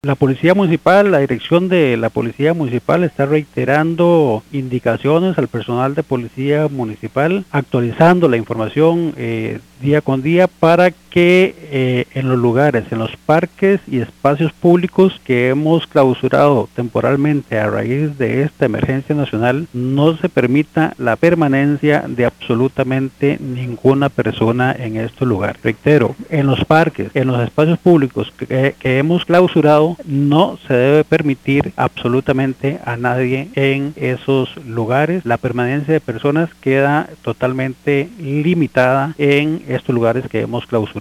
La Policía Municipal, la dirección de la Policía Municipal está reiterando indicaciones al personal de Policía Municipal, actualizando la información día con día para que en los lugares, en los parques y espacios públicos que hemos clausurado temporalmente a raíz de esta emergencia nacional, no se permita la permanencia de absolutamente ninguna persona en estos lugares. Reitero, en los parques, en los espacios públicos que hemos clausurado, no se debe permitir absolutamente a nadie en esos lugares. La permanencia de personas queda totalmente limitada en estos lugares que hemos clausurado.